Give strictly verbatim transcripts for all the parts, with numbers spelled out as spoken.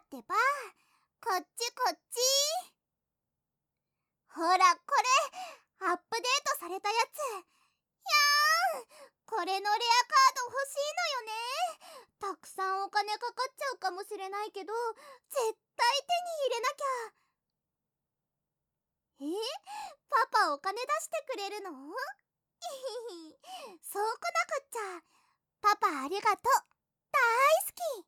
ってば。こっちこっち。ほらこれ、アップデートされたやつ。やーん、これのレアカード欲しいのよね。たくさんお金かかっちゃうかもしれないけど、絶対手に入れなきゃ。え、パパお金出してくれるの？そうこなくっちゃ。パパありがとう。大好き。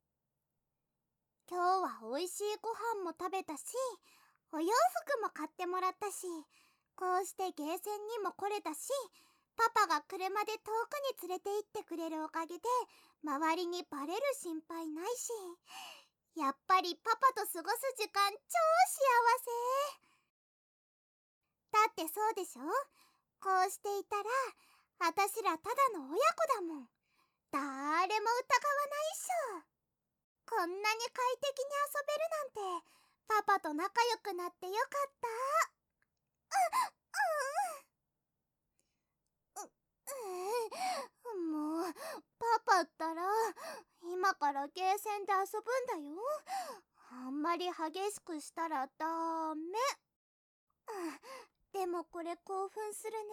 今日はおいしいご飯も食べたし、お洋服も買ってもらったし、こうしてゲーセンにも来れたし、パパが車で遠くに連れて行ってくれるおかげで周りにバレる心配ないし、やっぱりパパと過ごす時間超幸せ。だってそうでしょ？こうしていたらあたしらただの親子だもん。だーれも疑わないっしょ。こんなに快適に遊べるなんて、パパと仲良くなってよかった。う、うん、もう、パパったら、今からゲーセンで遊ぶんだよ。あんまり激しくしたらダメ。でもこれ興奮するね。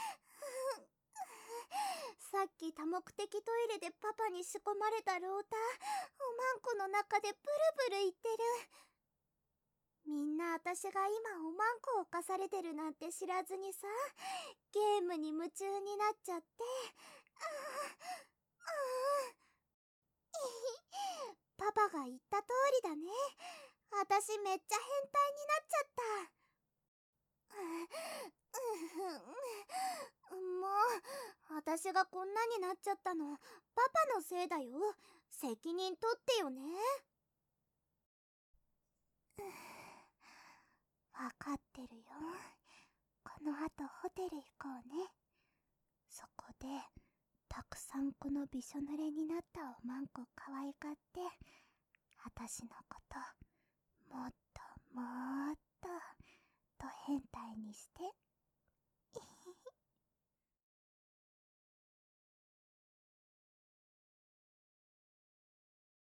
さっき多目的トイレでパパに仕込まれたロータ、おまんこの中でブルブル言ってる。みんな私が今おまんこを犯されてるなんて知らずにさ、ゲームに夢中になっちゃって。パパが言った通りだね。私めっちゃ変態になっちゃった。もう、私がこんなになっちゃったの、パパのせいだよ。責任取ってよね。わかってるよ。この後ホテル行こうね。そこで、たくさんこのびしょ濡れになったおまんこ可愛がって、あたしのこと、もっともーっと、と変態にして